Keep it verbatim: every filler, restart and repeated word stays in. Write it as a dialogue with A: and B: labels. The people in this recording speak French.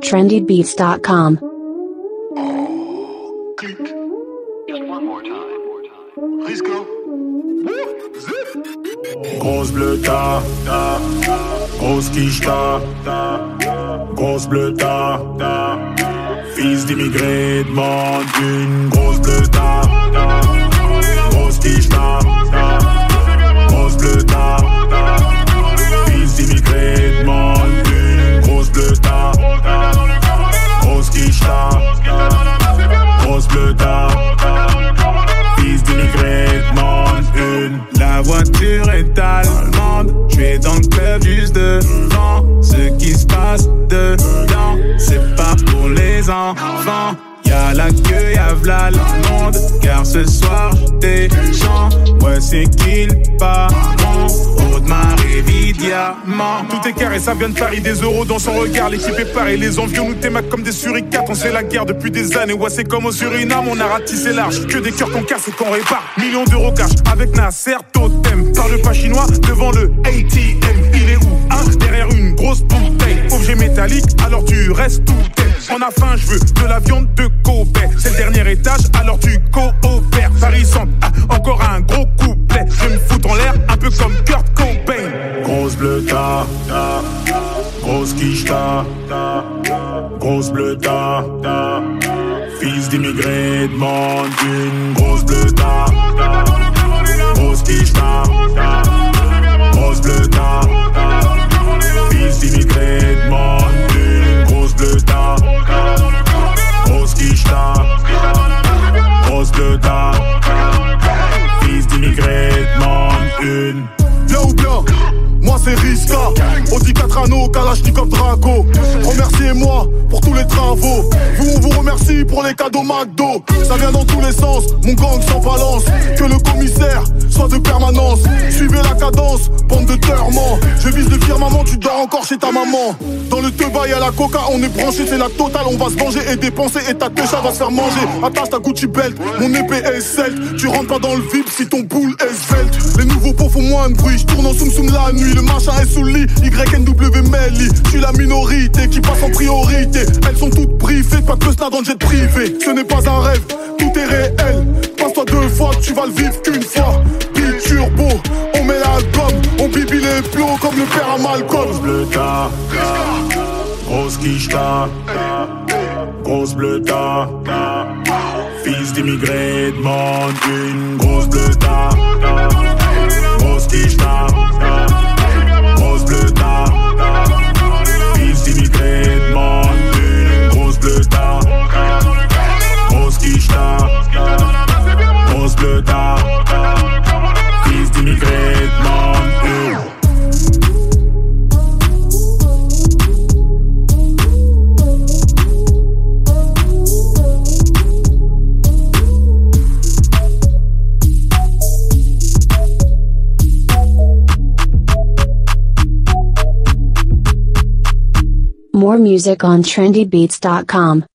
A: trendy beats dot com.
B: Oh, click. Just one more time. Risco.
C: Grosse bleue ta, ta, grosse quiche ta, ta, grosse bleue ta, ta, fils d'immigrés demande une grosse bleue ta, ta, grosse quiche ta, ta, grosse bleue ta, ta, fils d'immigrés demande une grosse bleue ta, ta, grosse quiche ta, ta, grosse bleue ta, ta, fils d'immigrés demande une. La voiture est allemande, je vais dans le club juste devant. Ce qui se passe dedans, c'est pas pour les enfants. Y'a la queue, y'a v'là le monde, car ce soir j'étais chant. Ouais, c'est qu'il pas mon Audemars diamant.
D: Tout est carré, ça vient de Paris, des euros dans son regard. L'équipe est parée, les envieux nous témaquent comme des suricates. On sait la guerre depuis des années, ouais c'est comme au Suriname. On a ratissé large, que des cœurs qu'on casse et qu'on répare. Millions d'euros cash, avec Nasser Totem. Parle pas chinois, devant le A T M. Il est où, hein? Derrière une grosse bouteille. Objet métallique, alors tu restes tout tel. On a faim, je veux de la viande de Kobe. C'est le dernier étage, alors tu coopères. Paris centre, ah, encore un gros couplet. Je me fous en l'air, un peu comme Kurt Cobain.
C: Grosse bleue ta, ta, grosse quiche ta, ta, grosse bleue ta, ta, fils d'immigrés demande une grosse bleue ta, ta, grosse quiche ta, ta, grosse bleue ta, ta, fils d'immigrés demande une grosse bleue ta, ta, grosse quiche ta, grosse bleue ta, fils d'immigrés demande une.
E: Blanc ou blanc, moi c'est Riska. Audi quatre anneaux, Kalachnikov Draco. Remerciez-moi pour tous les travaux. Vous on vous remercie pour les cadeaux McDo. Ça vient dans tous les sens, mon gang sans balance. Que le commissaire soit de permanence. Suivez la cadence, bande de terrements. Je vise le firmament, tu dors encore chez ta maman. Dans le teubas y'a la coca, on est branché, c'est la totale. On va se venger et dépenser et ta techa va se faire manger. Attache ta Gucci belt, mon épée est celte. Tu rentres pas dans le V I P si ton boule est svelte. Les nouveaux pots font moins de bruit, je tourne en soum soum la nuit. Le machin est sous le lit, Y N W Melly. Je suis la minorité qui passe en priorité. Elles sont toutes privées, pas de snap dans le jet privé. Ce n'est pas un rêve, tout est réel. Passe-toi deux fois, tu vas le vivre qu'une fois. Beat turbo, on met l'album. On bibi les plots comme le père à Malcolm.
C: Grosse bleue ta, ta, grosse quiche ta, ta, grosse bleue ta, ta, fils d'immigrés demande une grosse bleue ta, ta, grosse quiche ta, ta, grosse bleue ta, ta, fils d'immigrés demande une grosse bleue ta, ta, grosse quiche ta, ta, grosse bleue ta, ta, fils d'immigrés demande une.
A: More music on trendy beats dot com.